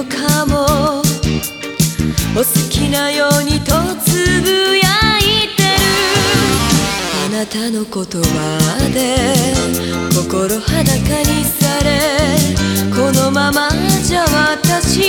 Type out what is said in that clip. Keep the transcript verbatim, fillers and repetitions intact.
かもお好きなようにとつぶやいてる。あなたの言葉で心裸にされ、このままじゃ私